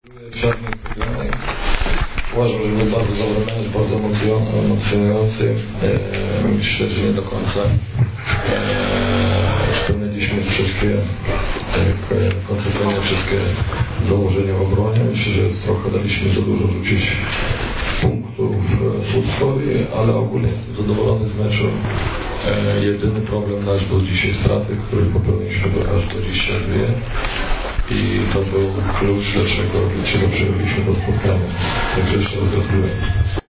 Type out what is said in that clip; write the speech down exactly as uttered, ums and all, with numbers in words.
Żadnych problemów. Uważam, że był bardzo dobry mecz, bardzo emocjonujący. E, myślę, że nie do końca e, spełniliśmy wszystkie e, konsekwentnie wszystkie założenia w obronie. Myślę, że trochę daliśmy za dużo rzucić punktów Słupskowi, ale ogólnie jestem zadowolony z meczu. E, jedyny problem nasz był dzisiaj straty, których popełniliśmy do aż dwadzieścia dwa. I to był klucz, dlaczego, dlaczego przerobiliśmy do spotkania. Także jeszcze raz gratuluję.